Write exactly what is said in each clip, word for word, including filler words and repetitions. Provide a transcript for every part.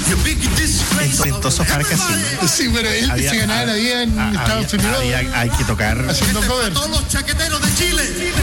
Entonces, Farca, sí. Sí, pero él había, se ganaba la vida en había, Estados Unidos. Había, hay que tocar. Haciendo cover. Todos los chaqueteros de Chile.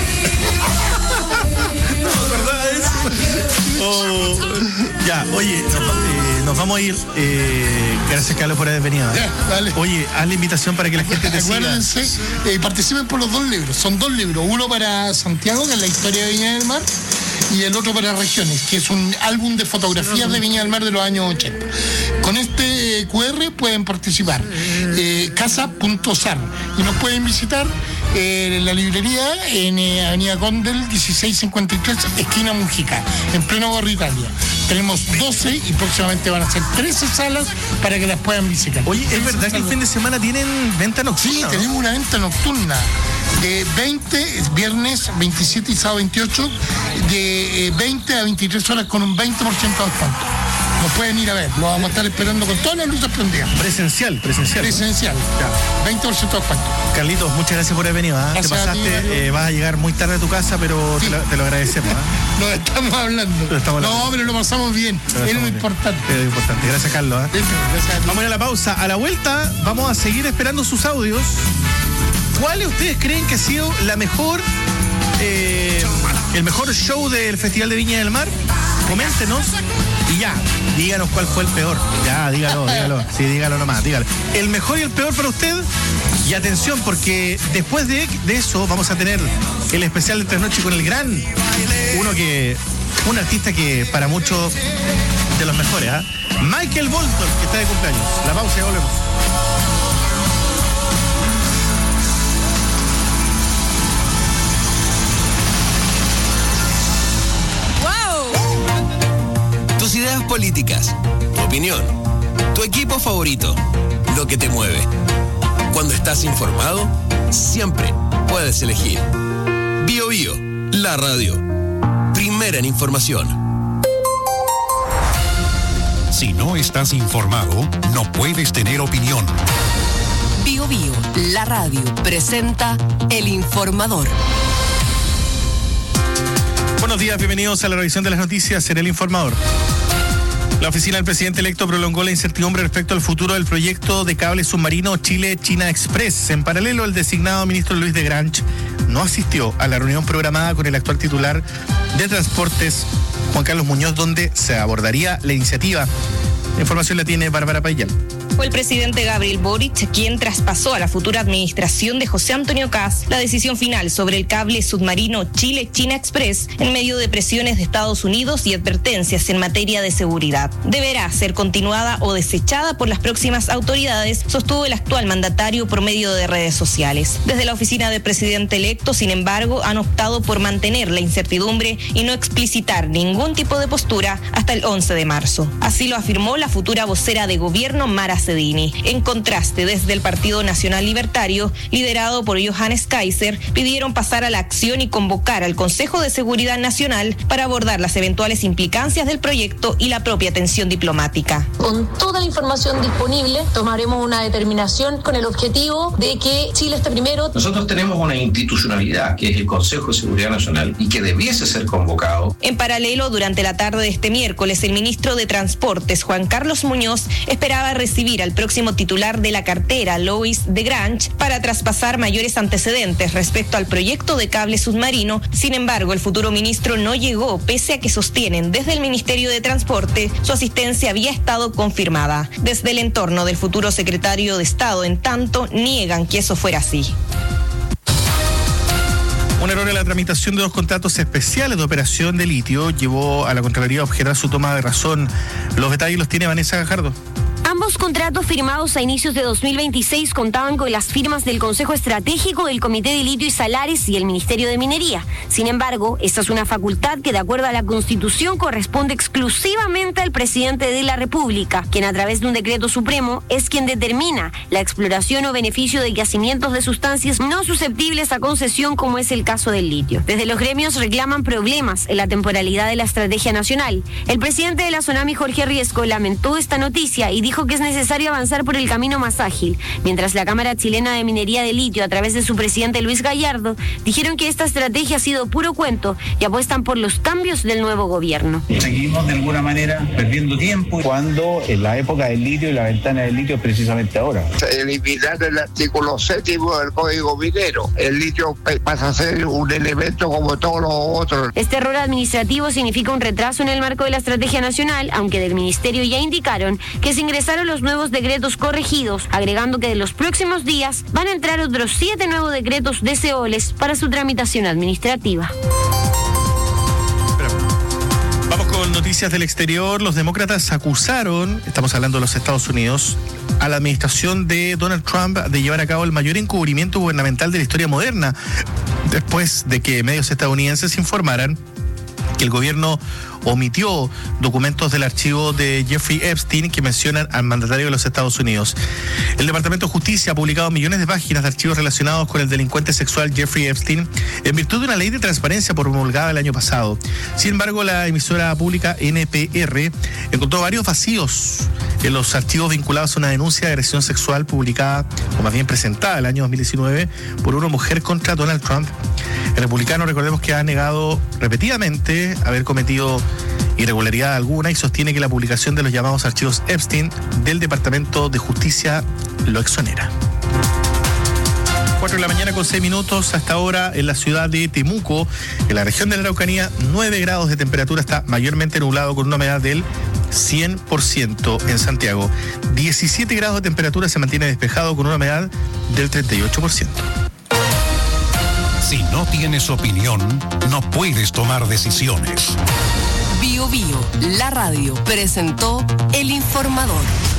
No me acordaba de eso. Oh, ya, oye, nos, eh, nos vamos a ir. Eh, gracias, Carlos, por haber venido. ¿eh? Ya, dale. Oye, haz la invitación para que la gente te siga. Acuérdense, eh, participen por los dos libros. Son dos libros. Uno para Santiago, que es la historia de Viña del Mar, y el otro para Regiones, que es un álbum de fotografías de Viña del Mar de los años ochenta. Con este eh, cu erre pueden participar. Eh, casa punto sar. Y nos pueden visitar eh, en la librería en eh, Avenida Condel dieciséis cincuenta y tres, esquina Mujica, en pleno barrio Italia. Tenemos doce y próximamente van a ser trece salas para que las puedan visitar. Oye, ¿es verdad que el fin de semana tienen venta nocturna? Sí, ¿no? tenemos una venta nocturna. De veinte, viernes veintisiete y sábado veintiocho, de veinte a veintitrés horas con un veinte por ciento de descuento. Nos pueden ir a ver, lo vamos a estar esperando con todas las luces prendidas. Presencial, presencial. Presencial, ya. veinte por ciento de descuento. Carlitos, muchas gracias por haber venido. ¿eh? Te pasaste, ti, eh, vas a llegar muy tarde a tu casa, pero sí. te, lo, te lo agradecemos. ¿eh? Nos estamos hablando. Pero estamos hablando. No, pero lo pasamos bien. Es lo importante. Es lo importante. Gracias, Carlos. ¿eh? Gracias a vamos a ir a la pausa. A la vuelta vamos a seguir esperando sus audios. ¿Cuáles ustedes creen que ha sido la mejor, eh, el mejor show del Festival de Viña del Mar? Coméntenos y ya, díganos cuál fue el peor. Ya, dígalo, dígalo. Sí, dígalo nomás, dígalo. El mejor y el peor para usted. Y atención, porque después de, de eso vamos a tener el especial de Tres Noches con el gran, uno que, un artista que para muchos de los mejores, ¿eh? Michael Bolton, que está de cumpleaños. La pausa y volvemos. Tus ideas políticas, tu opinión, tu equipo favorito, lo que te mueve. Cuando estás informado, siempre puedes elegir. Bio Bio, la radio. Primera en información. Si no estás informado, no puedes tener opinión. Bio Bio, la radio, presenta El Informador. Buenos días, bienvenidos a la revisión de las noticias en El Informador. La oficina del presidente electo prolongó la incertidumbre respecto al futuro del proyecto de cable submarino Chile-China Express. En paralelo, el designado ministro Luis de Grange no asistió a la reunión programada con el actual titular de Transportes, Juan Carlos Muñoz, donde se abordaría la iniciativa. La información la tiene Bárbara Payán. Fue el presidente Gabriel Boric quien traspasó a la futura administración de José Antonio Kast la decisión final sobre el cable submarino Chile-China Express en medio de presiones de Estados Unidos y advertencias en materia de seguridad. Deberá ser continuada o desechada por las próximas autoridades, sostuvo el actual mandatario por medio de redes sociales. Desde la oficina del presidente electo, sin embargo, han optado por mantener la incertidumbre y no explicitar ningún tipo de postura hasta el once de marzo. Así lo afirmó la futura vocera de gobierno, Mara Cedini. En contraste, desde el Partido Nacional Libertario, liderado por Johannes Kaiser, pidieron pasar a la acción y convocar al Consejo de Seguridad Nacional para abordar las eventuales implicancias del proyecto y la propia tensión diplomática. Con toda la información disponible, tomaremos una determinación con el objetivo de que Chile esté primero. Nosotros tenemos una institucionalidad que es el Consejo de Seguridad Nacional y que debiese ser convocado. En paralelo, durante la tarde de este miércoles, el ministro de Transportes, Juan Carlos Muñoz, esperaba recibir al próximo titular de la cartera, Luis de Grange, para traspasar mayores antecedentes respecto al proyecto de cable submarino. Sin embargo, el futuro ministro no llegó, pese a que sostienen desde el Ministerio de Transporte su asistencia había estado confirmada. Desde el entorno del futuro secretario de Estado, en tanto, niegan que eso fuera así. Un error en la tramitación de dos contratos especiales de operación de litio llevó a la Contraloría a objetar su toma de razón. Los detalles los tiene Vanessa Gajardo. Ambos contratos firmados a inicios de dos mil veintiséis contaban con las firmas del Consejo Estratégico, del Comité de Litio y Salares y el Ministerio de Minería. Sin embargo, esta es una facultad que, de acuerdo a la Constitución, corresponde exclusivamente al presidente de la República, quien a través de un decreto supremo es quien determina la exploración o beneficio de yacimientos de sustancias no susceptibles a concesión, como es el caso del litio. Desde los gremios reclaman problemas en la temporalidad de la estrategia nacional. El presidente de la SONAMI, Jorge Riesco, lamentó esta noticia y dijo dijo que es necesario avanzar por el camino más ágil, mientras la Cámara Chilena de Minería de Litio, a través de su presidente Luis Gallardo, dijeron que esta estrategia ha sido puro cuento y apuestan por los cambios del nuevo gobierno. Seguimos de alguna manera perdiendo tiempo cuando en la época del litio y la ventana del litio es precisamente ahora. Eliminar el artículo séptimo del Código Minero. El litio pasa a ser un elemento como todos los otros. Este error administrativo significa un retraso en el marco de la estrategia nacional, aunque del ministerio ya indicaron que se ingresaron los nuevos decretos corregidos, agregando que de los próximos días van a entrar otros siete nuevos decretos de SEOLES para su tramitación administrativa. Vamos con noticias del exterior. Los demócratas acusaron, estamos hablando de los Estados Unidos, a la administración de Donald Trump de llevar a cabo el mayor encubrimiento gubernamental de la historia moderna, después de que medios estadounidenses informaran que el gobierno omitió documentos del archivo de Jeffrey Epstein que mencionan al mandatario de los Estados Unidos. El Departamento de Justicia ha publicado millones de páginas de archivos relacionados con el delincuente sexual Jeffrey Epstein en virtud de una ley de transparencia promulgada el año pasado. Sin embargo, la emisora pública N P R encontró varios vacíos en los archivos vinculados a una denuncia de agresión sexual publicada, o más bien presentada el año dos mil diecinueve, por una mujer contra Donald Trump. El republicano, recordemos que ha negado repetidamente haber cometido irregularidad alguna y sostiene que la publicación de los llamados archivos Epstein del Departamento de Justicia lo exonera. cuatro de la mañana con seis minutos, hasta ahora en la ciudad de Temuco, en la región de la Araucanía, nueve grados de temperatura, está mayormente nublado con una humedad del cien por ciento en Santiago. diecisiete grados de temperatura, se mantiene despejado con una humedad del treinta y ocho por ciento. Si no tienes opinión, no puedes tomar decisiones. Bio Bio, la radio, presentó El Informador.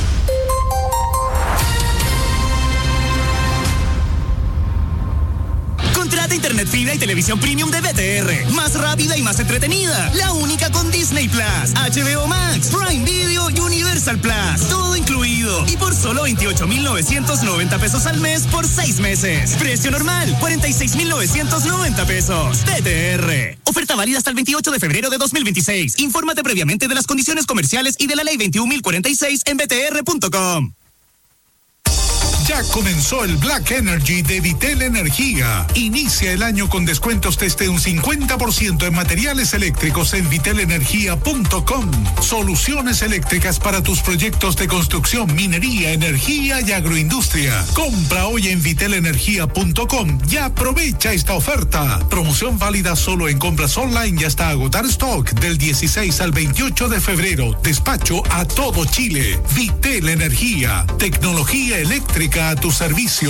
Contrata internet fibra y televisión premium de B T R. Más rápida y más entretenida. La única con Disney Plus, H B O Max, Prime Video y Universal Plus. Todo incluido. Y por solo veintiocho mil novecientos noventa pesos al mes por seis meses. Precio normal, cuarenta y seis mil novecientos noventa pesos. B T R. Oferta válida hasta el veintiocho de febrero de dos mil veintiséis. Infórmate previamente de las condiciones comerciales y de la ley veintiún mil cuarenta y seis en b t r punto com. Ya comenzó el Black Energy de Vitel Energía. Inicia el año con descuentos desde un cincuenta por ciento en materiales eléctricos en vitel energía punto com. Soluciones eléctricas para tus proyectos de construcción, minería, energía y agroindustria. Compra hoy en vitel energía punto com y aprovecha esta oferta. Promoción válida solo en compras online y hasta agotar stock del dieciséis al veintiocho de febrero. Despacho a todo Chile. Vitel Energía. Tecnología eléctrica a tu servicio.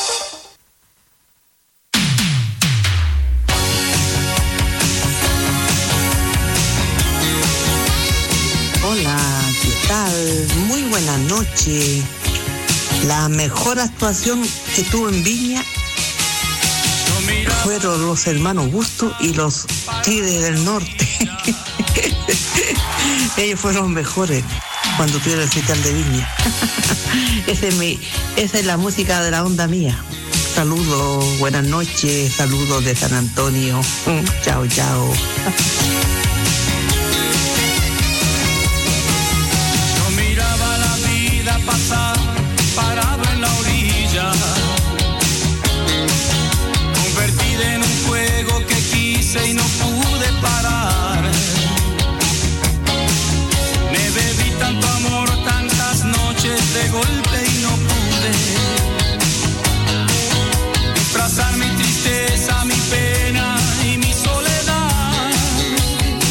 Hola, ¿qué tal? Muy buena noche. La mejor actuación que tuvo en Viña fueron los hermanos Busto y los Tigres del Norte. Ellos fueron los mejores cuando tuvieron el Festival de Viña. Ese es mi, esa es la música de la onda mía. Saludos, buenas noches, saludos de San Antonio. Chao, chao. Yo miraba la vida pasar, parado en la orilla, convertida en un juego que quise y no pude parar. Me bebí tanto amor, tantas noches de golpe y no pude disfrazar mi tristeza, mi pena y mi soledad.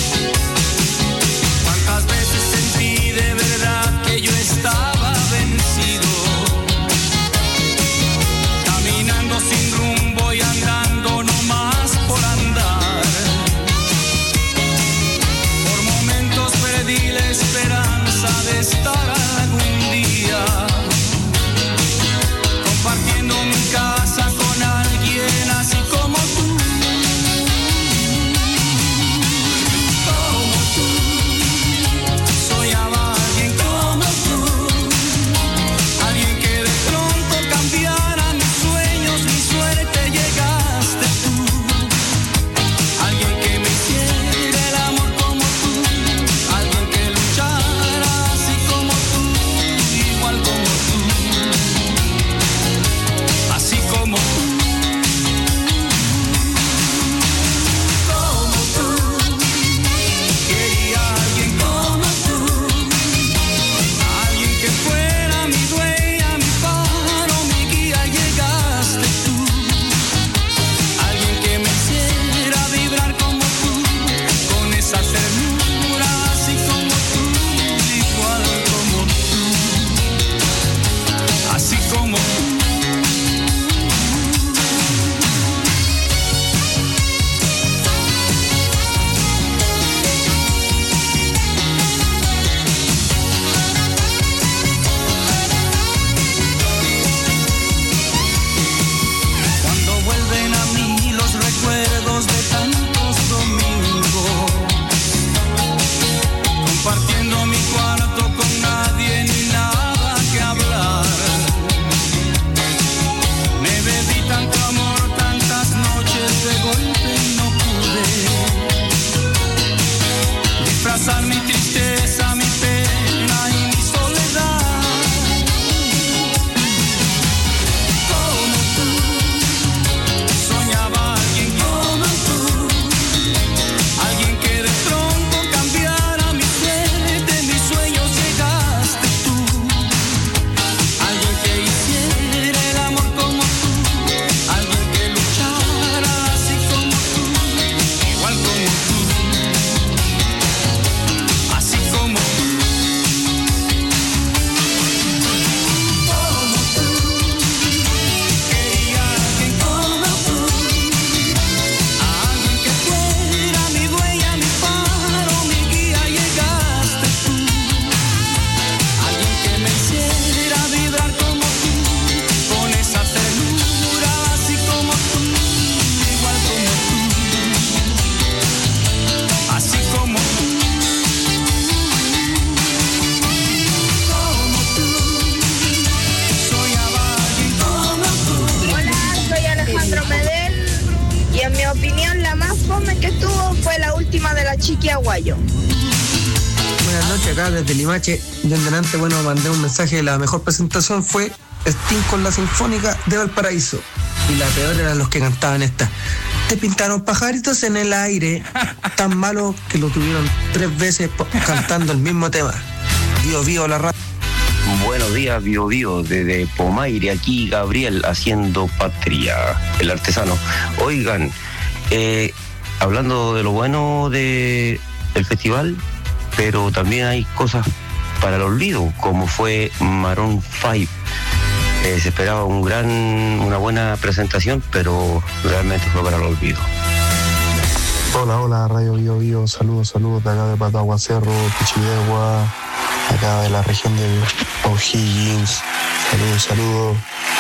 Aguayo. Buenas noches, acá desde Limache. Yo en delante, bueno, mandé un mensaje. La mejor presentación fue Sting con la Sinfónica de Valparaíso. Y la peor eran los que cantaban esta. Te pintaron pajaritos en el aire. Tan malo que lo tuvieron tres veces cantando el mismo tema. Bio, bio, la radio. Buenos días, Bio Bio, desde Pomaire, aquí Gabriel haciendo patria, el artesano. Oigan, eh, hablando de lo bueno de el festival, pero también hay cosas para el olvido, como fue Maroon cinco. Eh, se esperaba un gran, una buena presentación, pero realmente fue para el olvido. Hola, hola, Radio Bio Bio, saludos, saludos de acá de Patagua Cerro, Pichidegua, acá de la región de O'Higgins. Saludos, saludos.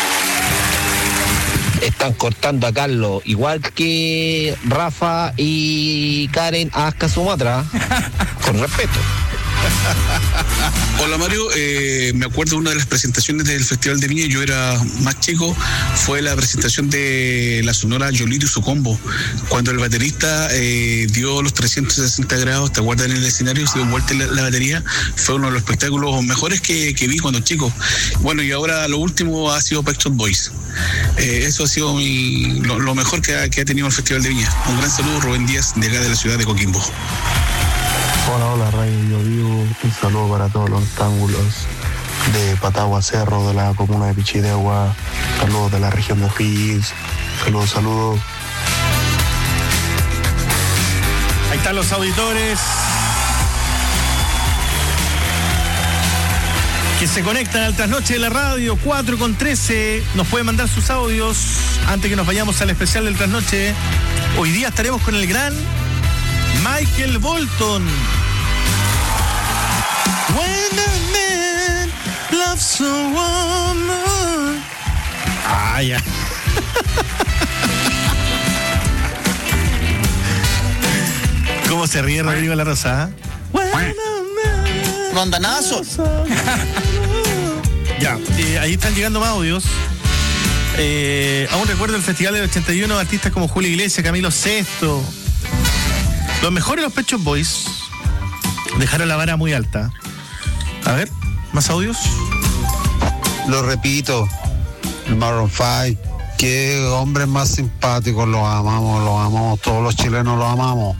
Están cortando a Carlos, igual que Rafa y Karen Azca Sumatra, con respeto. Hola Mario, eh, me acuerdo de una de las presentaciones del Festival de Viña, yo era más chico, fue la presentación de la Sonora Yolito y su combo, cuando el baterista eh, dio los trescientos sesenta grados, te acuerdas, en el escenario, se dio vuelta la, la batería, fue uno de los espectáculos mejores que, que vi cuando chico. Bueno, y ahora lo último ha sido Pet Shop Boys. Eh, eso ha sido mi, lo, lo mejor que ha, que ha tenido el Festival de Viña. Un gran saludo, Rubén Díaz, de acá de la ciudad de Coquimbo. Hola, hola, Radio Bio Bio, un saludo para todos los rectángulos de Patagua Cerro, de la comuna de Pichidegua, saludos de la región de O'Higgins, saludos, saludos. Ahí están los auditores que se conectan al trasnoche de la radio, cuatro con trece, nos pueden mandar sus audios antes que nos vayamos al especial del trasnoche. Hoy día estaremos con el gran Michael Bolton. When a man loves a woman. Ah, ya. ¿Cómo se ríe Rodrigo La Rosa? Rondanazo. Ya, eh, ahí están llegando más audios. Eh, aún recuerdo el festival del ochenta y uno, artistas como Julio Iglesias, Camilo Sesto. Los mejores, los Pet Shop Boys, dejaron la vara muy alta. A ver, más audios. Lo repito, el Maroon cinco, qué hombres más simpáticos, los amamos, los amamos, todos los chilenos los amamos.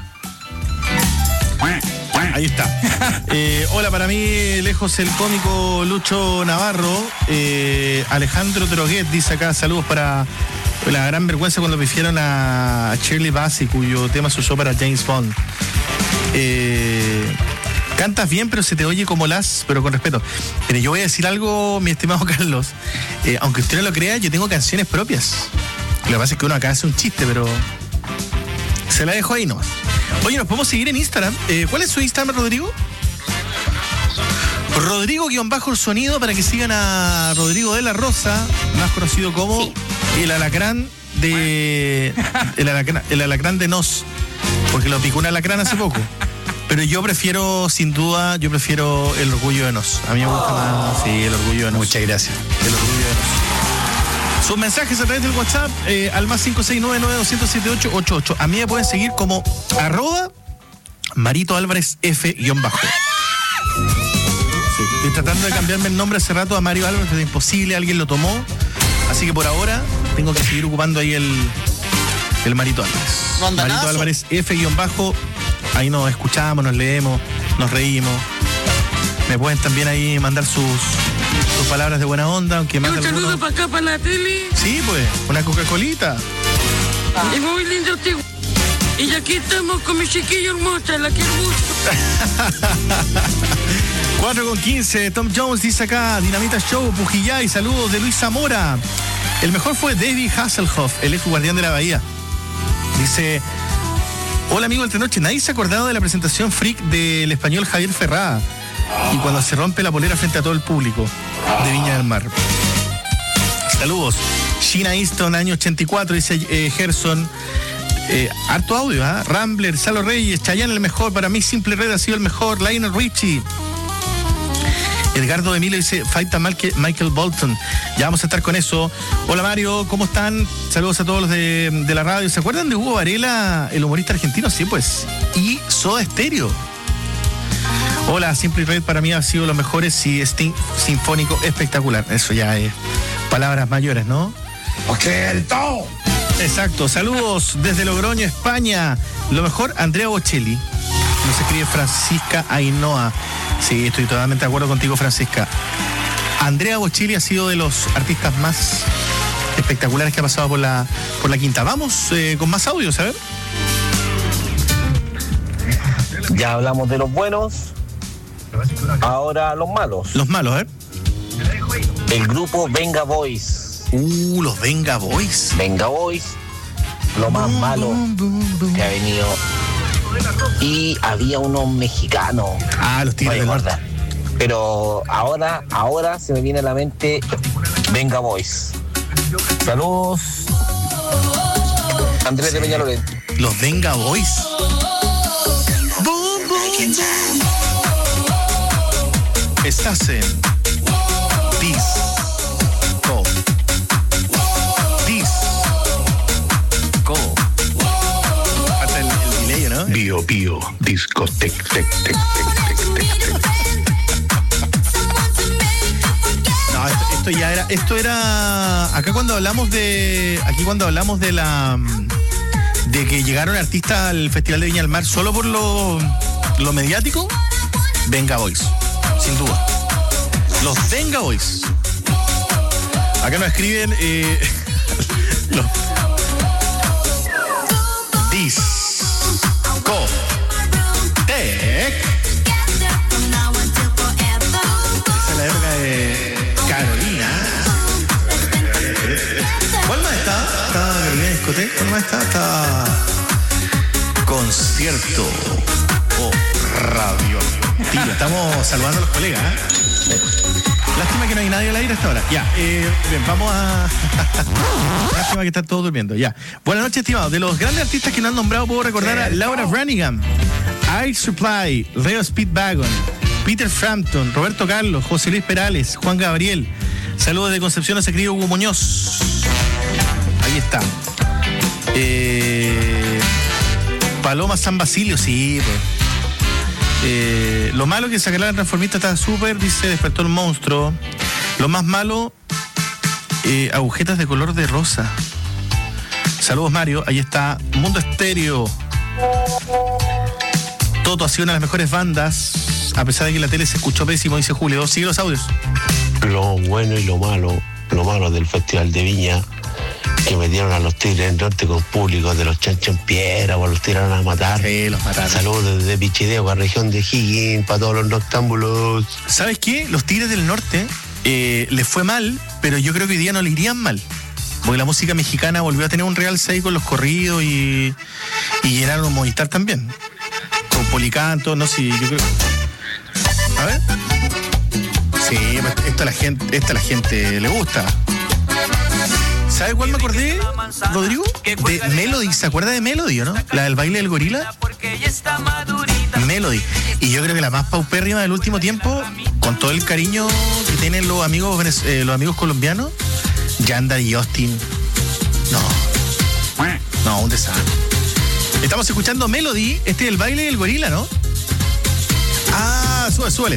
Ahí está. Eh, hola, para mí, lejos el cómico Lucho Navarro. Eh, Alejandro Droguet dice acá, saludos para la gran vergüenza cuando pifiaron a Shirley Bassey, cuyo tema se usó para James Bond. Eh, cantas bien, pero se te oye como las, pero con respeto. Pero yo voy a decir algo, mi estimado Carlos. Eh, aunque usted no lo crea, yo tengo canciones propias. Lo que pasa es que uno acá hace un chiste, pero se la dejo ahí nomás. Oye, nos podemos seguir en Instagram. Eh, ¿Cuál es su Instagram, Rodrigo? Rodrigo-el sonido, para que sigan a Rodrigo de la Rosa, más conocido como sí. el alacrán de el alacrán, el alacrán de Nos, porque lo picó un alacrán hace poco. Pero yo prefiero, sin duda, yo prefiero el orgullo de Nos. A mí me gusta más, sí, el orgullo de Nos. Muchas gracias. El orgullo de Nos. Sus mensajes a través del WhatsApp, eh, al más cinco seis nueve nueve dos cero siete ocho ocho ocho. A mí me pueden seguir como arroba Marito Álvarez F guión bajo. Sí, estoy tratando de cambiarme el nombre hace rato a Mario Álvarez, pero es imposible, alguien lo tomó. Así que por ahora tengo que seguir ocupando ahí el, el Marito Álvarez. Rondanazo. Marito Álvarez F guión bajo. Ahí nos escuchamos, nos leemos, nos reímos. Me pueden también ahí mandar sus, sus palabras de buena onda, aunque más un de saludo algunos... para acá, para la tele. Sí, pues, una Coca-Colita. Es muy lindo, tío. Y aquí estamos con mi chiquilla hermosa, la quiero mucho. cuatro con quince, Tom Jones dice acá, Dinamita Show, Pujillá, y saludos de Luis Zamora. El mejor fue David Hasselhoff, el ex guardián de la Bahía. Dice, hola amigo del Trasnoche, nadie se ha acordado de la presentación freak del español Javier Ferrada y cuando se rompe la polera frente a todo el público de Viña del Mar. Saludos. Sheena Easton, año ochenta y cuatro, dice eh, Gerson. Eh, harto audio, ¿eh? Rambler, Salo Reyes, Chayanne el mejor, para mí Simple Red ha sido el mejor, Lionel Richie. Edgardo Emilio dice, falta mal que Michael Bolton. Ya vamos a estar con eso. Hola Mario, ¿cómo están? Saludos a todos los de, de la radio. ¿Se acuerdan de Hugo Varela, el humorista argentino? Sí, pues. Y Soda Stereo. Hola, Simply Red para mí ha sido los mejores y Sting sinfónico espectacular. Eso ya es palabras mayores, ¿no? Ok, el todo. Exacto. Saludos desde Logroño, España. Lo mejor, Andrea Bocelli. Nos escribe Francisca Ainhoa. Sí, estoy totalmente de acuerdo contigo, Francisca. Andrea Bocelli ha sido de los artistas más espectaculares que ha pasado por la, por la quinta. Vamos eh, con más audios, a ver. Ya hablamos de los buenos, ahora los malos. Los malos, ¿eh? El grupo Venga Boys. Uh, los Venga Boys. Venga Boys, lo más malo que ha venido. Y había unos mexicanos. Ah, los Tigres del Norte. Pero ahora, ahora se me viene a la mente Venga Boys. Saludos. Andrés sí. de Peñalolén. Los Venga Boys. Estás en Disco. Disco. Falta el, el delay, ¿no? Bio, bio, disco, tec, tec, tec, tec, tec, tec. No, esto, esto ya era, esto era, acá cuando hablamos de, aquí cuando hablamos de la, de que llegaron artistas al Festival de Viña del Mar solo por lo, lo mediático, Venga Boys, sin duda. Los Venga Boys. Acá nos escriben eh, los Disco Tech. Esa es la época de Carolina. ¿Cuál más está? Está Carolina Discoteca. ¿Cuál más está? Está Concierto o Radio. Tío, estamos saludando a los colegas, ¿eh? Lástima que no hay nadie al aire hasta ahora. Ya, eh, bien, vamos a... Lástima que están todos durmiendo, ya. Buenas noches, estimados. De los grandes artistas que nos han nombrado, puedo recordar a Laura Branigan, Air Supply, Leo Speedwagon, Peter Frampton, Roberto Carlos, José Luis Perales, Juan Gabriel. Saludos de Concepción, a ese querido Hugo Muñoz. Ahí está. Eh, Paloma San Basilio, sí, pues. Eh, lo malo que sacará la transformista está súper, dice, despertó el monstruo. Lo más malo, eh, agujetas de color de rosa. Saludos, Mario. Ahí está Mundo Estéreo. Toto ha sido una de las mejores bandas, a pesar de que la tele se escuchó pésimo, dice Julio. Sigue los audios. Lo bueno y lo malo, lo malo del Festival de Viña, que metieron a los Tigres del Norte con público de los chanchos en piedra, o los tiraron a matar. Sí, los mataron. Saludos desde Pichidegua, región de Higgins, para todos los noctámbulos. ¿Sabes qué? Los Tigres del Norte eh, les fue mal, pero yo creo que hoy día no le irían mal. Porque la música mexicana volvió a tener un real seis con los corridos y, y llenaron un Movistar también. Con Policanto, no sé, si yo creo. A ver. Sí, esto a la gente, esto a la gente le gusta. ¿Sabes cuál me acordé, Rodrigo? De Melody. ¿Se acuerda de Melody, o no? La del baile del gorila. Melody. Y yo creo que la más paupérrima del último tiempo, con todo el cariño que tienen los amigos eh, los amigos colombianos, Yanda y Justin. No. No, un desastre. Estamos escuchando Melody. Este es el baile del gorila, ¿no? Ah, sube, súbele.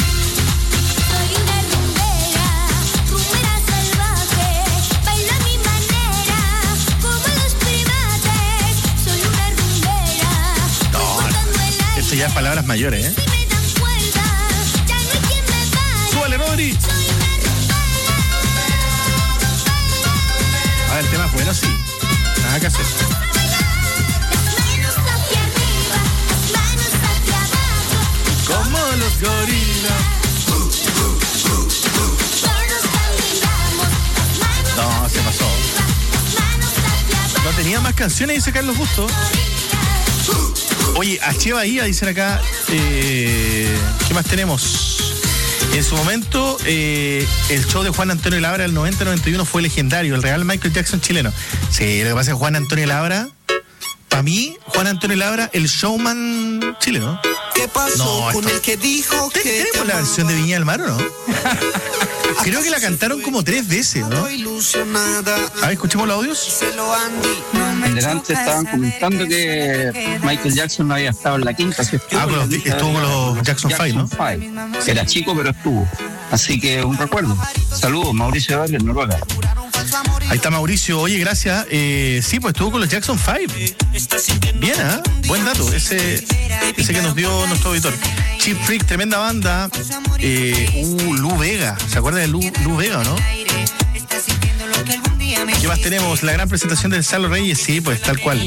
Esto ya es palabras mayores, ¿eh? ¡Súbale, Rodri! A ver, el tema es bueno, sí. Nada que hacer. Como los gorilas. No, se pasó. No tenía más canciones, dice Carlos Busto. Oye, H. Bahía, dicen acá, eh, ¿qué más tenemos? En su momento, eh, el show de Juan Antonio Labra del noventa noventa y uno fue legendario, el real Michael Jackson chileno. Sí, lo que pasa es que Juan Antonio Labra Para mí, Juan Antonio Labra, el showman chileno. ¿Qué pasó no, con esto... el que dijo que ¿Tenemos la versión de Viña del Mar o no? Creo que la cantaron como tres veces, ¿no? A ver, escuchemos los audios. Delante estaban comentando que Michael Jackson no había estado en la quinta. Si estuvo, ah, con los, estuvo con los Jackson Five, ¿no? Five. Era chico, pero estuvo. Así que un recuerdo. Saludos, Mauricio Barrio, Noruega. Ahí está Mauricio. Oye, gracias. Eh, sí, pues estuvo con los Jackson Five. Bien, ¿ah? ¿eh? Buen dato. Ese, ese que nos dio nuestro auditor. Cheap Freak, tremenda banda. Eh, uh, Lu Vega. ¿Se acuerdan de Lu, Lu Vega o no? ¿Qué más tenemos? La gran presentación del Salo Reyes. Sí, pues tal cual.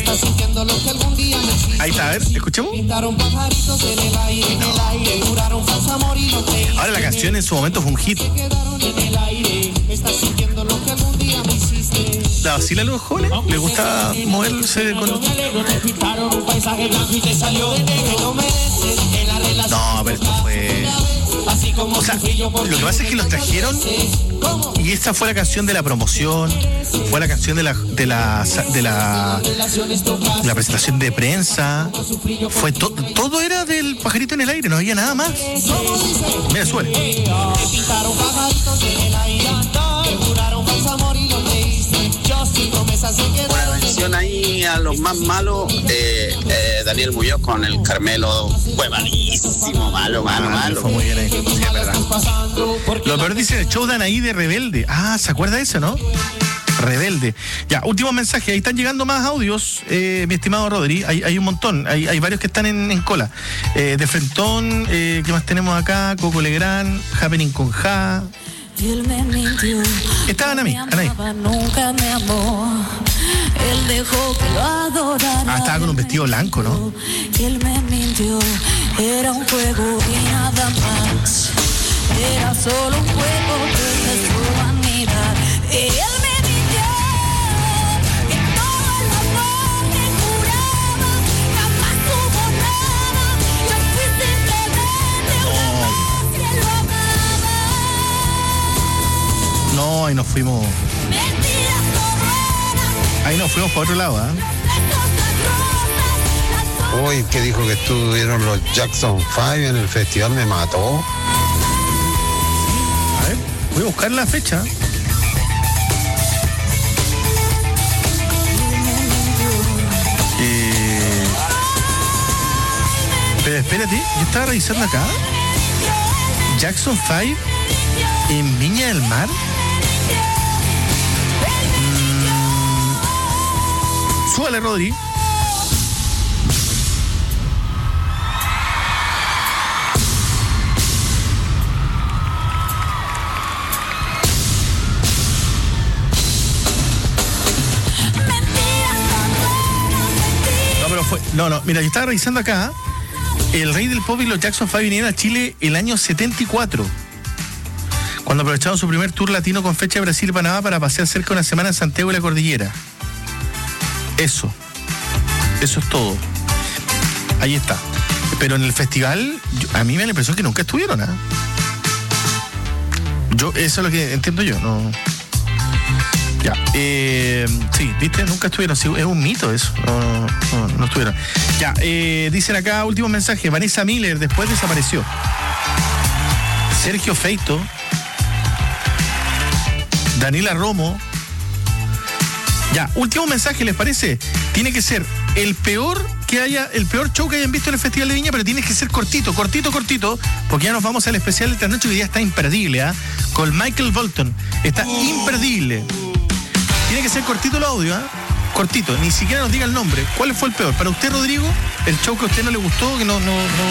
Ahí está, a ver, escuchemos. Ahora la canción en su momento fue un hit. ¿La vacila a los jóvenes? ¿Le gusta moverse con...? No, pero esto fue... O sea, lo que pasa es que los trajeron y esta fue la canción de la promoción, fue la canción de la de la de la, de la presentación de prensa, fue to, todo era del pajarito en el aire, no había nada más. Mira, suele. Una mención ahí a los más malos, eh, eh, Daniel Muñoz con el Carmelo fue malísimo, malo, malo, ah, malo. Fue muy bien ahí, sí, es verdad. Lo peor dice el show de Anaí de Rebelde. Ah, ¿se acuerda de eso, no? Rebelde. Ya, último mensaje. Ahí están llegando más audios, eh, mi estimado Rodri. Hay, hay un montón. Hay, hay varios que están en, en cola. Eh, de Frentón, eh, ¿qué más tenemos acá? Coco Legrand, Happening con Ja. Él me mintió. Estaban a mí, Anaí. Nunca me amó. Él dejó que lo adorara. Ah, estaba con un vestido blanco, ¿no? Él me mintió. Era un juego y nada más. Era solo un juego que me vanidad. Él me mintió. Que todo el amor que juraba jamás hubo nada. Yo fui simplemente una más que lo amaba. No, ahí nos fuimos. Ahí nos fuimos para otro lado, ¿eh? Uy, que dijo que estuvieron los Jackson Five en el festival, me mató. A ver, voy a buscar la fecha. Eh... Pero espérate, yo estaba revisando acá. Jackson Five en Viña del Mar. Mm... Súbale, Rodri. Fue, no, no, mira, yo estaba revisando acá. El Rey del Pop y los Jackson Five vinieron a Chile el año setenta y cuatro, cuando aprovecharon su primer tour latino con fecha de Brasil y Panamá para pasear cerca de una semana en Santiago y la Cordillera. Eso. Eso es todo. Ahí está. Pero en el festival, yo, a mí me da la impresión que nunca estuvieron, ¿eh? Yo, eso es lo que entiendo yo, no. Ya, eh, sí, viste, nunca estuvieron, sí, es un mito eso, no, no, no estuvieron. Ya, eh, dicen acá, último mensaje, Vanessa Miller después desapareció. Sergio Feito, Daniela Romo. Ya, último mensaje, ¿les parece? Tiene que ser el peor que haya, el peor show que hayan visto en el Festival de Viña, pero tiene que ser cortito, cortito, cortito, porque ya nos vamos al especial de esta noche que ya está imperdible, ¿ah? ¿eh? Con Michael Bolton, está imperdible. Tiene que ser cortito el audio, ¿eh? Cortito, ni siquiera nos diga el nombre. ¿Cuál fue el peor? Para usted, Rodrigo, el show que a usted no le gustó, que no, no, no.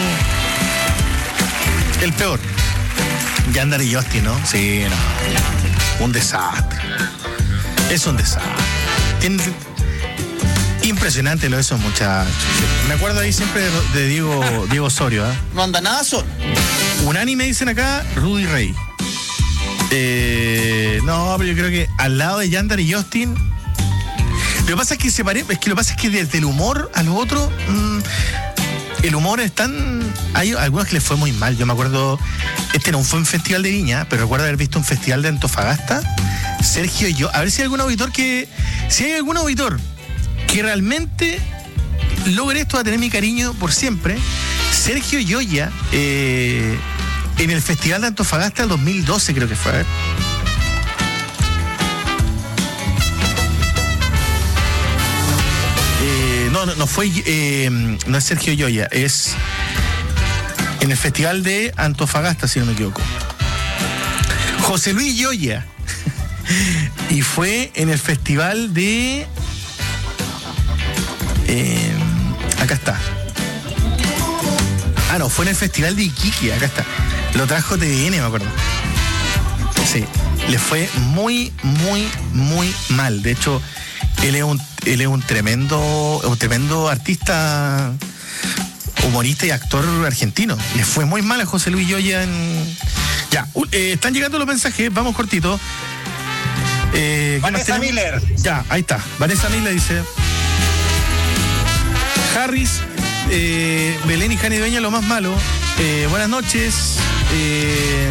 El peor. Yandar y Justin, ¿no? Sí, no. Un desastre. Es un desastre. Tiene... Impresionante lo de esos muchachos. Me acuerdo ahí siempre de, de Diego, Diego Osorio, ¿eh? No anda nada solo. Unánime dicen acá, Rudy Rey. Eh, no, pero yo creo que al lado de Yandar y Justin, lo que pasa es que se pare, es que lo que pasa es que desde el humor a lo otro, mmm, el humor es tan, hay algunos que les fue muy mal. Yo me acuerdo, este no fue un festival de Viña, pero recuerdo haber visto un festival de Antofagasta. Sergio y yo, a ver si hay algún auditor que, si hay algún auditor que realmente logre esto, va a tener mi cariño por siempre. Sergio Yoya, eh, en el Festival de Antofagasta del dos mil doce, creo que fue. A ver. Eh, no, no, no fue, eh, no es Sergio Yoya, es en el Festival de Antofagasta, si no me equivoco. José Luis Yoya. Y fue en el Festival de... Eh, acá está. Ah, no, fue en el Festival de Iquique, acá está. Lo trajo T V N, me acuerdo. Sí, le fue muy, muy, muy mal. De hecho, él es un, él es un tremendo, un tremendo artista, humorista y actor argentino. Le fue muy mal a José Luis Yoya en... Ya, eh, están llegando los mensajes, vamos cortito. Eh, Vanessa Miller. Ya, ahí está. Vanessa Miller dice... Harris, eh, Belén y Jani Dueña, lo más malo. Eh, buenas noches. Eh,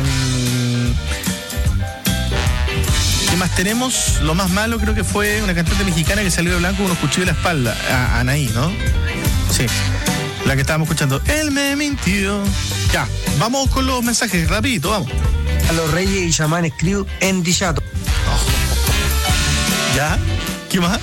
¿Qué más tenemos? Lo más malo creo que fue una cantante mexicana que salió de blanco con unos cuchillos en la espalda. A, Anaí, ¿no? Sí. La que estábamos escuchando. Él me mintió. Ya, vamos con los mensajes, rapidito, vamos. A los Reyes y Chamanes Crew en Dillato. Oh. ¿Ya? ¿Qué más?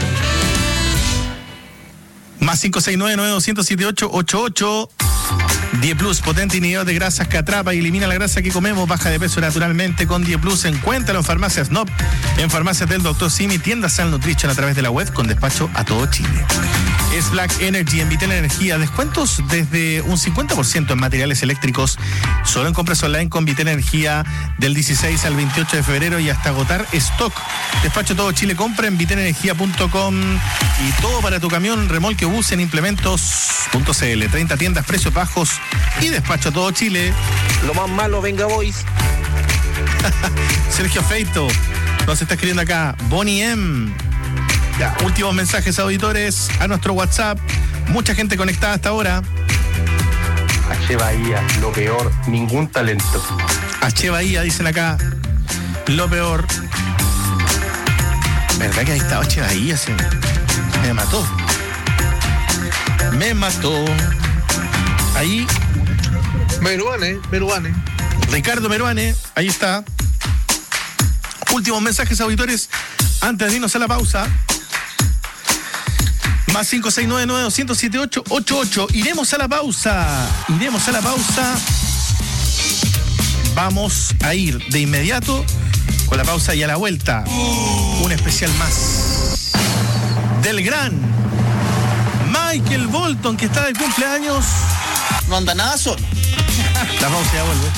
Más cinco seis nueve nueve dos cero siete ocho ocho ocho. Die Plus, potente inhibidor de grasas que atrapa y elimina la grasa que comemos. Baja de peso naturalmente con Die Plus. Encuéntralo en farmacias Snob, en farmacias del doctor Simi, tiendas San Nutrition a través de la web con despacho a todo Chile. Es Black Energy en Vitel Energía. Descuentos desde un cincuenta por ciento en materiales eléctricos. Solo en compras online con Vitel Energía del dieciséis al veintiocho de febrero y hasta agotar stock. Despacho a todo Chile. Compra en vitel energía punto com y todo para tu camión, remolque, bus en implementos punto c l. treinta tiendas, precios bajos y despacho a todo Chile. Lo más malo, venga boys. Sergio Feito nos está escribiendo acá. Bonnie M. Ya, últimos mensajes, auditores, a nuestro WhatsApp. Mucha gente conectada hasta ahora. H. Bahía, lo peor, ningún talento. H. Bahía, dicen acá. Lo peor. ¿Verdad que ahí estaba H. Bahía? Se me mató. Me mató. Ahí. Meruane, Meruane. Ricardo Meruane, ahí está. Últimos mensajes, auditores, antes de irnos a la pausa. Más cinco seis nueve nueve dos cero siete ocho ocho ocho. Iremos a la pausa. Iremos a la pausa. Vamos a ir de inmediato con la pausa y a la vuelta. Un especial más del gran Michael Bolton, que está de cumpleaños. No anda nada solo. La pausa ya vuelve.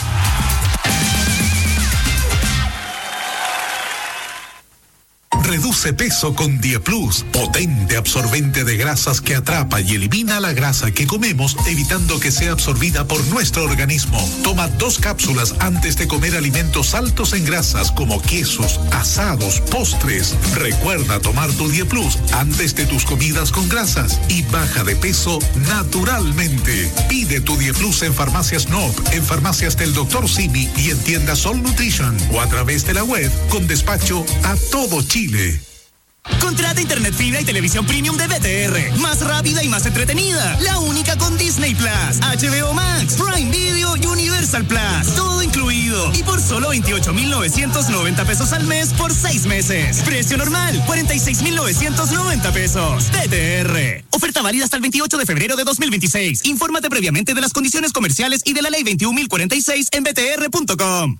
Reduce peso con Die Plus, potente absorbente de grasas que atrapa y elimina la grasa que comemos, evitando que sea absorbida por nuestro organismo. Toma dos cápsulas antes de comer alimentos altos en grasas como quesos, asados, postres. Recuerda tomar tu Die Plus antes de tus comidas con grasas y baja de peso naturalmente. Pide tu Die Plus en farmacias Snob, en farmacias del doctor Simi y en tiendas Sol Nutrition o a través de la web con despacho a todo Chile. Contrata internet, fibra y televisión premium de B T R. Más rápida y más entretenida. La única con Disney Plus, H B O Max, Prime Video y Universal Plus. Todo incluido. Y por solo veintiocho mil novecientos noventa pesos al mes por seis meses. Precio normal, cuarenta y seis mil novecientos noventa pesos. B T R. Oferta válida hasta el veintiocho de febrero de dos mil veintiséis. Infórmate previamente de las condiciones comerciales y de la ley veintiún mil cuarenta y seis en b t r punto com.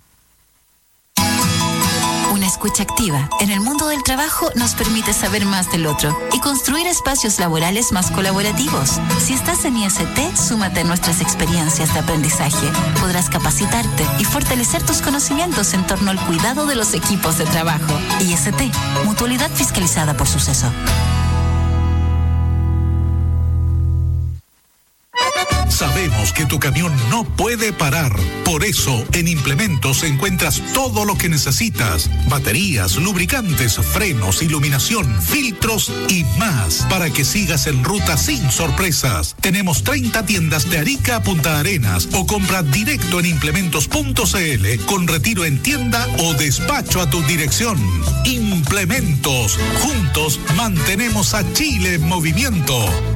Una escucha activa en el mundo del trabajo nos permite saber más del otro y construir espacios laborales más colaborativos. Si estás en I S T, súmate a nuestras experiencias de aprendizaje. Podrás capacitarte y fortalecer tus conocimientos en torno al cuidado de los equipos de trabajo. I S T, mutualidad fiscalizada por Suceso. Saber Sabemos que tu camión no puede parar. Por eso, en Implementos encuentras todo lo que necesitas. Baterías, lubricantes, frenos, iluminación, filtros y más. Para que sigas en ruta sin sorpresas. Tenemos treinta tiendas de Arica a Punta Arenas o compra directo en implementos punto c l con retiro en tienda o despacho a tu dirección. Implementos. Juntos mantenemos a Chile en movimiento.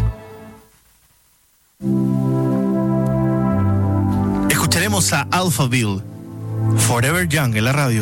Escucharemos a Alphaville, Forever Young, en la radio.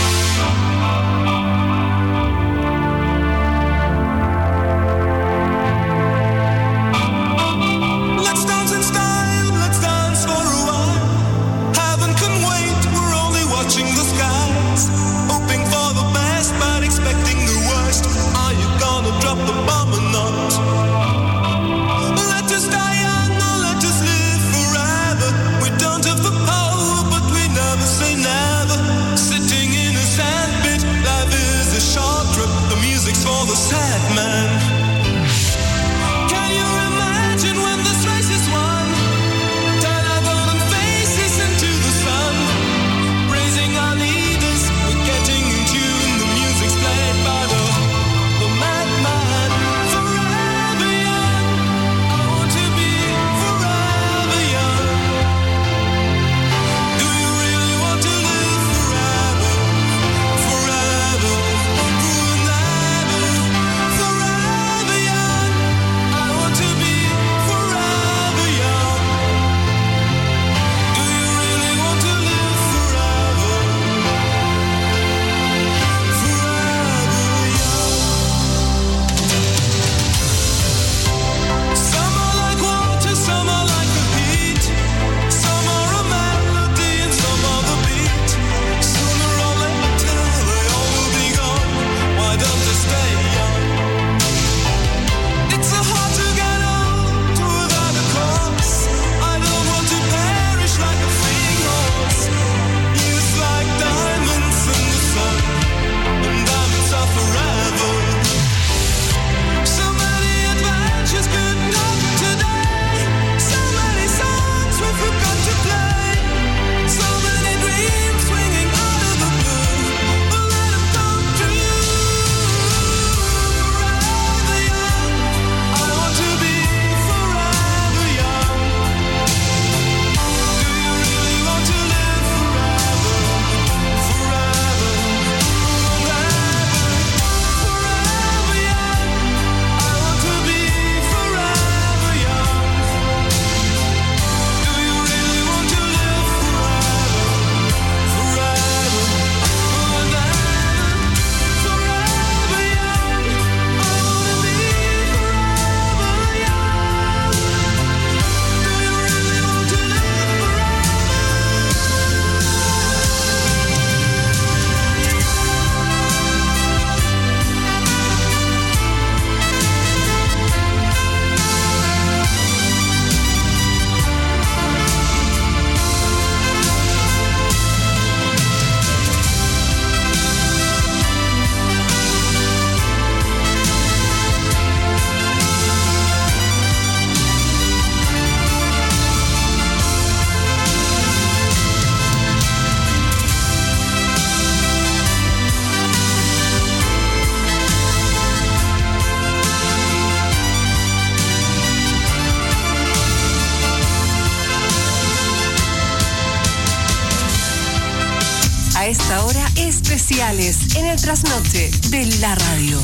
A esta hora, especiales en el trasnoche de la radio.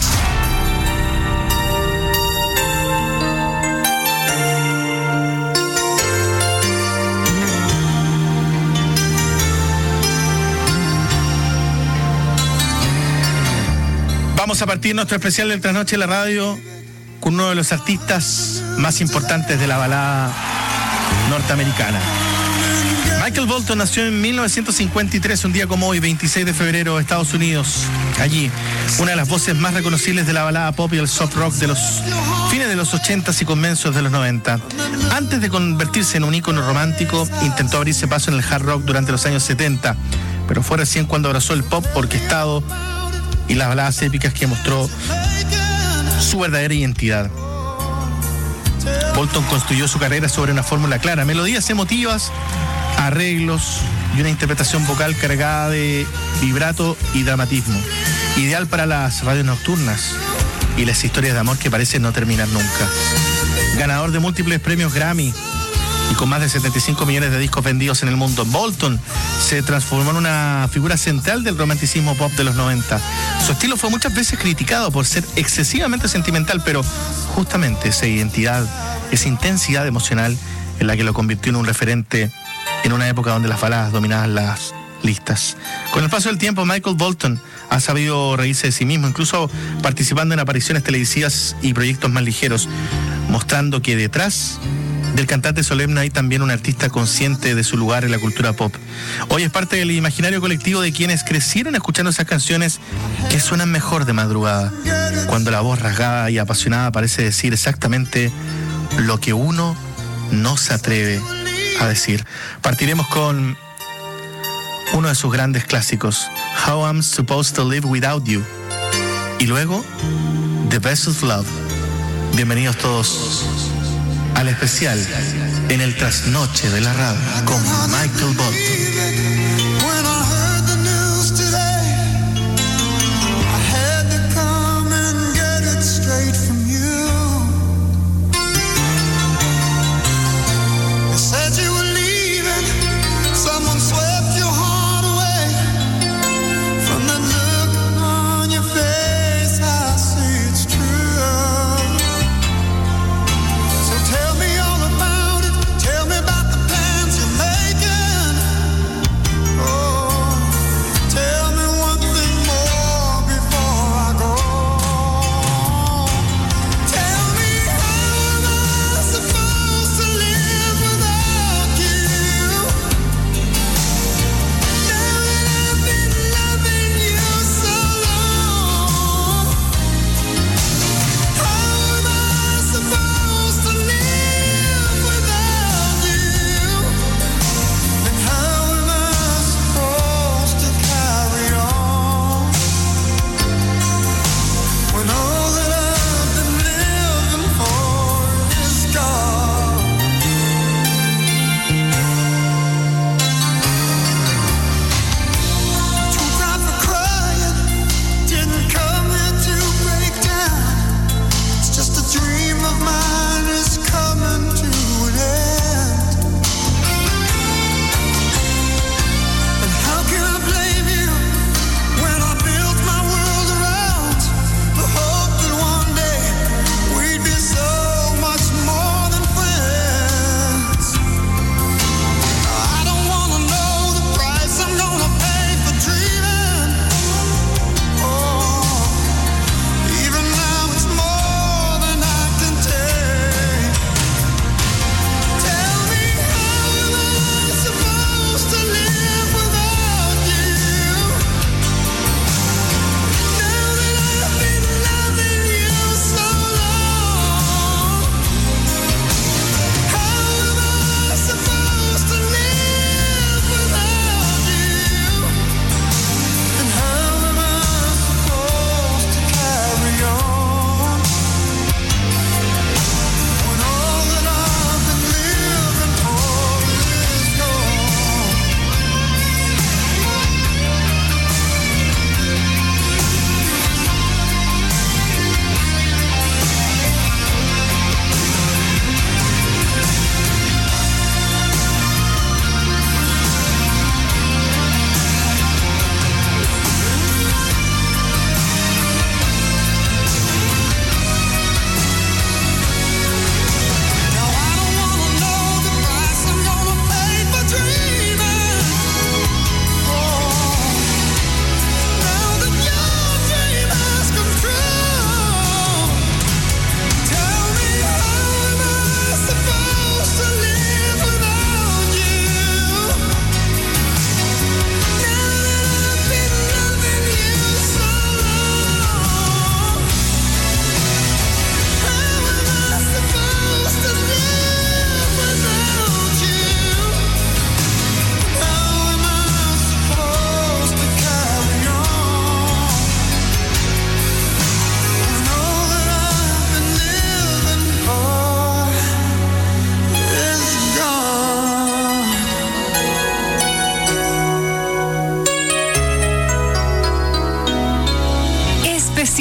Vamos a partir nuestro especial del trasnoche de la radio con uno de los artistas más importantes de la balada norteamericana. Michael Bolton nació en mil novecientos cincuenta y tres, un día como hoy, veintiséis de febrero, Estados Unidos. Allí, una de las voces más reconocibles de la balada pop y el soft rock de los fines de los ochentas y comienzos de los noventa. Antes de convertirse en un ícono romántico, intentó abrirse paso en el hard rock durante los años setenta, pero fue recién cuando abrazó el pop orquestado y las baladas épicas que mostró su verdadera identidad. Bolton construyó su carrera sobre una fórmula clara, melodías emotivas, arreglos y una interpretación vocal cargada de vibrato y dramatismo, ideal para las radios nocturnas y las historias de amor que parecen no terminar nunca. Ganador de múltiples premios Grammy y con más de setenta y cinco millones de discos vendidos en el mundo, Bolton se transformó en una figura central del romanticismo pop de los noventa. Su estilo fue muchas veces criticado por ser excesivamente sentimental, pero justamente esa identidad, esa intensidad emocional en la que lo convirtió en un referente en una época donde las baladas dominaban las listas. Con el paso del tiempo, Michael Bolton ha sabido reírse de sí mismo, incluso participando en apariciones televisivas y proyectos más ligeros, mostrando que detrás del cantante solemne hay también un artista consciente de su lugar en la cultura pop. Hoy es parte del imaginario colectivo de quienes crecieron escuchando esas canciones que suenan mejor de madrugada, cuando la voz rasgada y apasionada parece decir exactamente lo que uno no se atreve a decir. Partiremos con uno de sus grandes clásicos, How I'm Supposed to Live Without You, y luego The Best of Love. Bienvenidos todos al especial en el trasnoche de la radio con Michael Bolton. Tell me all about it. Tell me about the plans you're making.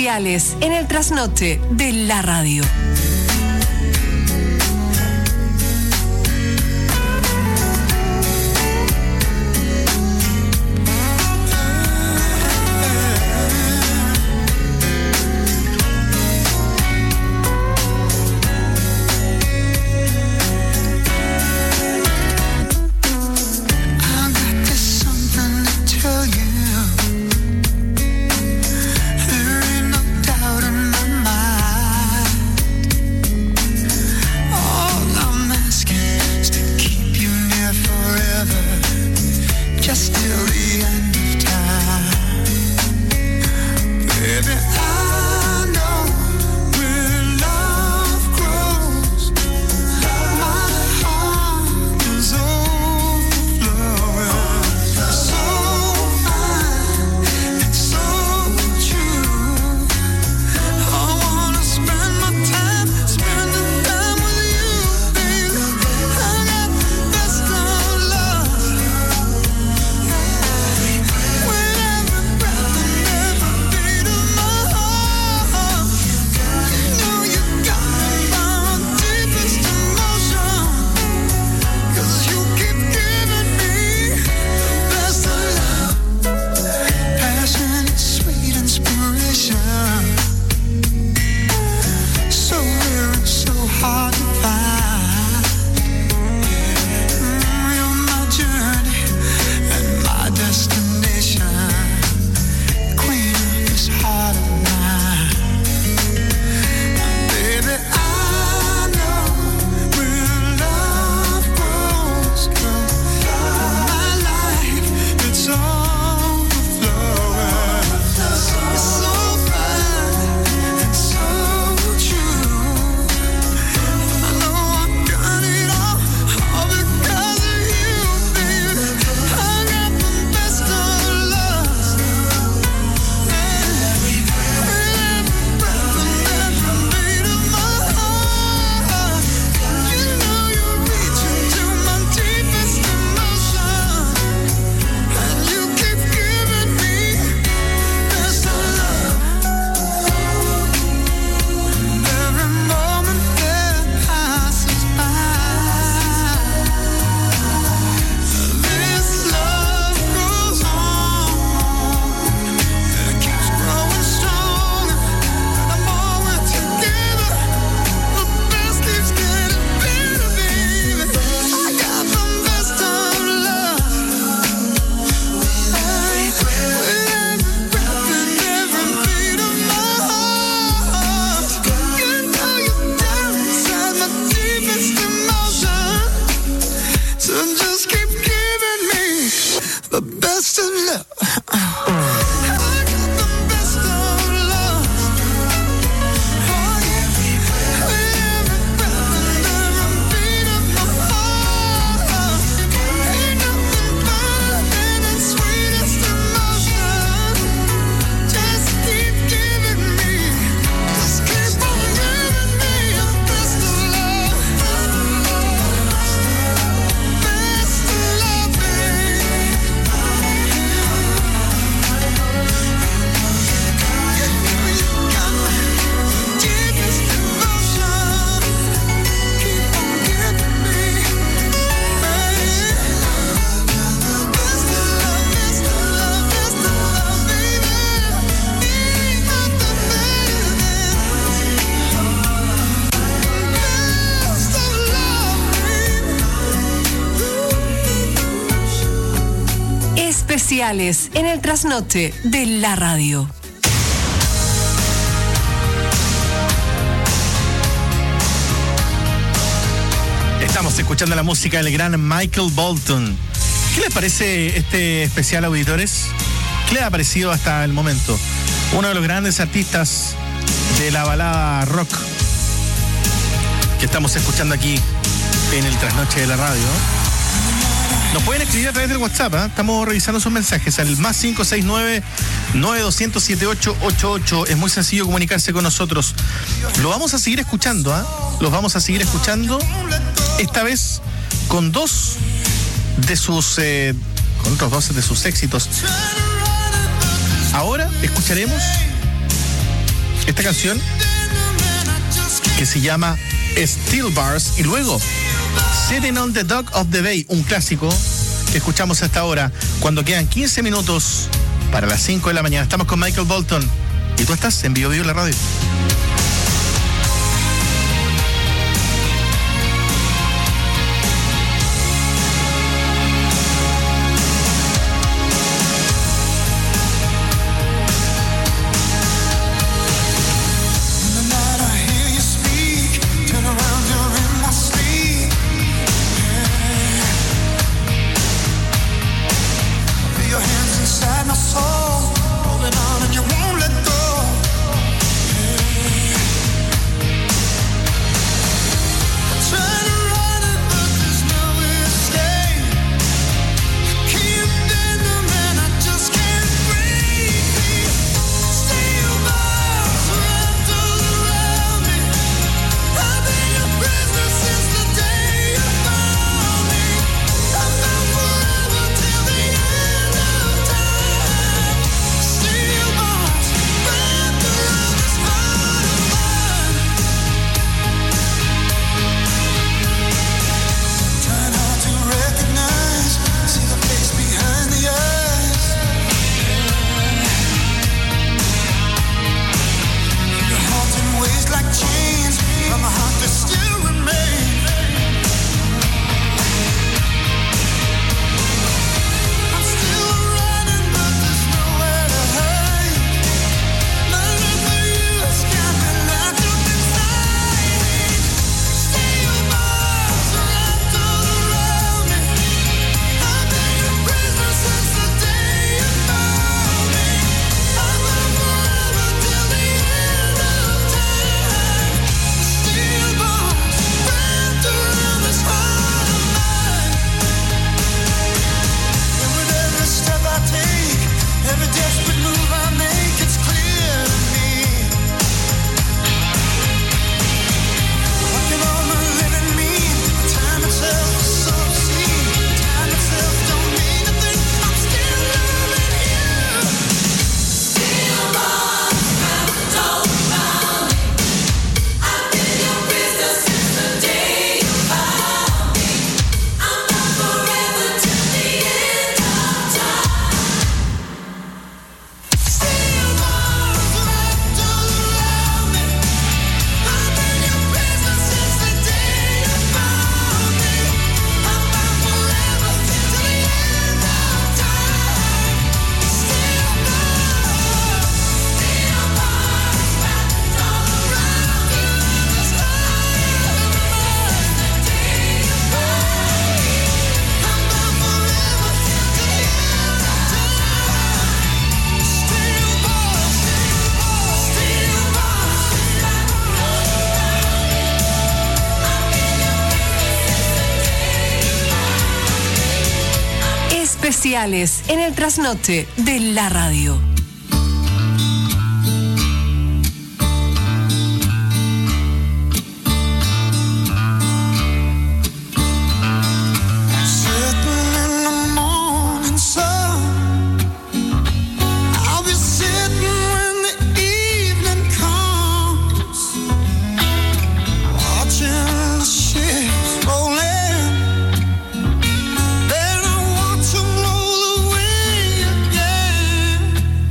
Especiales en el trasnoche de la radio. Especiales en el trasnoche de la radio. Estamos escuchando la música del gran Michael Bolton. ¿Qué les parece este especial, auditores? ¿Qué les ha parecido hasta el momento? Uno de los grandes artistas de la balada rock que estamos escuchando aquí en el trasnoche de la radio. Nos pueden escribir a través del WhatsApp, ¿eh? Estamos revisando sus mensajes al más cinco seis nueve, nueve dos cero cero, siete ocho ocho ocho. Es muy sencillo comunicarse con nosotros. Lo vamos a seguir escuchando, ¿eh? Los vamos a seguir escuchando, esta vez con dos de sus eh, con otros dos de sus éxitos. Ahora escucharemos esta canción que se llama Steel Bars y luego Sitting on the Dock of the Bay, un clásico que escuchamos hasta ahora cuando quedan quince minutos para las cinco de la mañana. Estamos con Michael Bolton y tú estás en Vivo Vivo la radio. Especiales en el trasnoche de la radio. Then I watch 'em roll away again.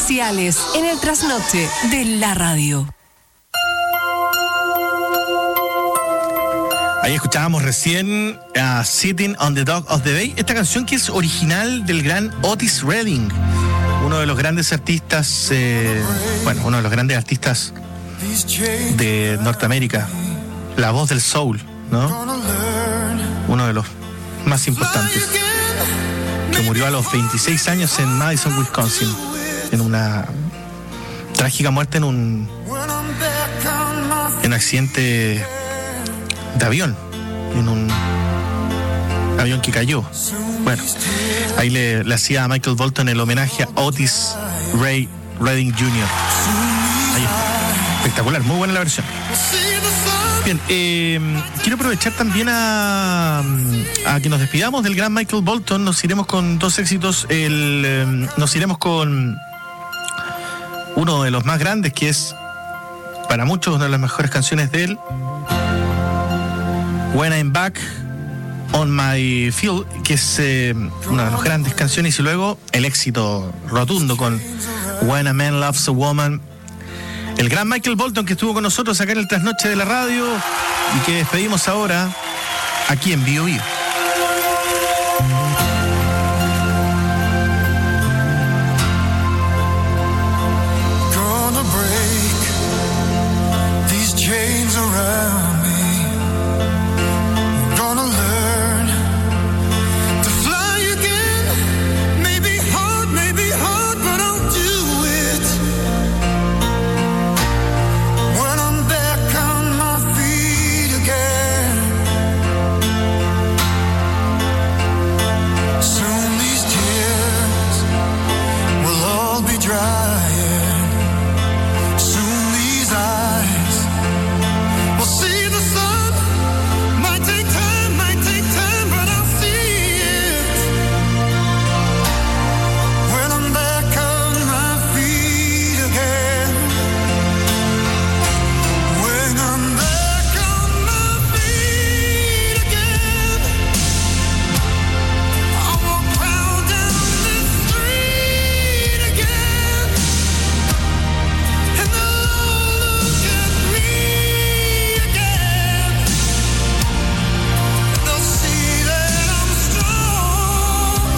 Especiales en el trasnoche de la radio. Ahí escuchábamos recién a uh, Sitting on the Dock of the Bay, esta canción que es original del gran Otis Redding, uno de los grandes artistas, eh, bueno, uno de los grandes artistas de Norteamérica, la voz del soul, ¿no? Uno de los más importantes, que murió a los veintiséis años en Madison, Wisconsin, en una trágica muerte en un, en un accidente de avión, en un avión que cayó. Bueno, ahí le, le hacía a Michael Bolton el homenaje a Otis Ray Redding junior Ahí está. Espectacular, muy buena la versión. Bien, eh, quiero aprovechar también a, a que nos despidamos del gran Michael Bolton. Nos iremos con dos éxitos. El, eh, nos iremos con uno de los más grandes, que es para muchos una de las mejores canciones de él, When I'm Back on My Field, que es eh, una de las grandes canciones, y luego el éxito rotundo con When a Man Loves a Woman. El gran Michael Bolton, que estuvo con nosotros acá en el trasnoche de la radio y que despedimos ahora aquí en Bio Bio. Gonna break these chains around me. Gonna learn to fly again. Maybe hard, maybe hard, but I'll do it. When I'm back on my feet again. Soon these tears will all be drying. Soon these eyes will see the sun. Might take time, might take time, but I'll see it. When I'm back on my feet again. When I'm back on my feet again. I'll walk proud down this street again. And they'll all look at me again. They'll see that I'm strong.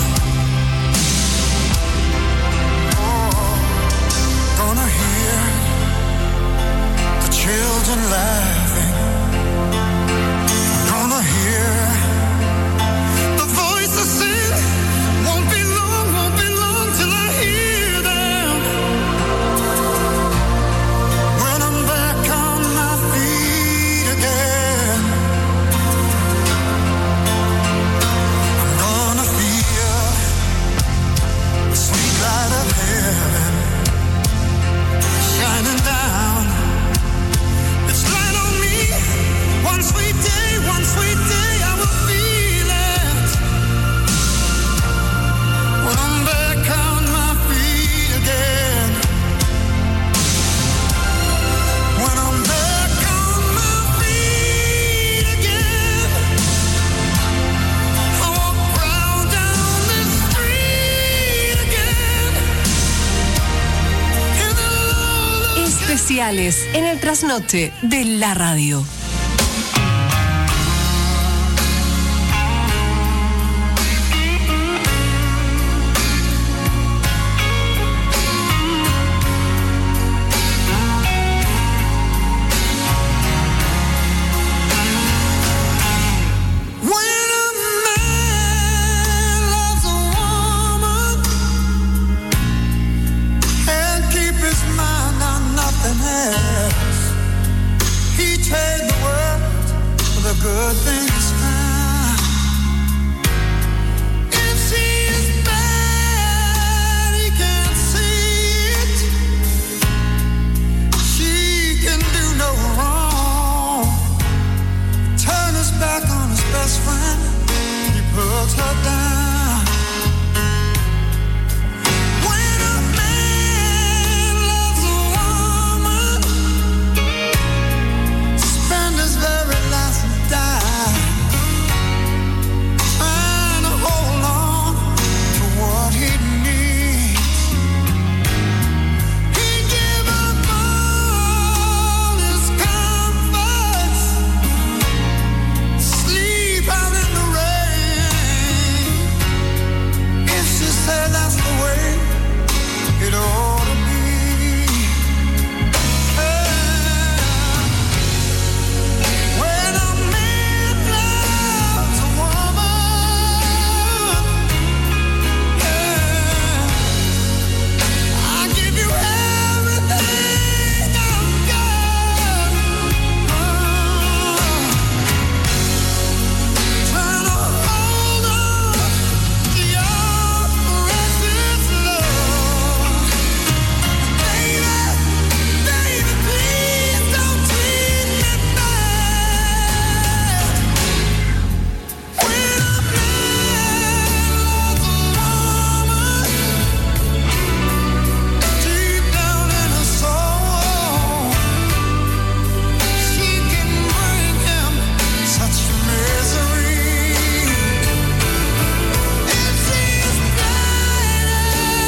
Oh, gonna hear the children laughing. Gonna hear the voices sing. Won't be long, won't be long till I hear them. When I'm back on my feet again. I'm gonna feel the sweet light of heaven shining down. It's light on me. One sweet day, one sweet day, I will feel it. When I'm back on my feet again. When I'm back on my feet again. I walk proud down this street again. And they'll all look Especiales en el trasnoche de la radio.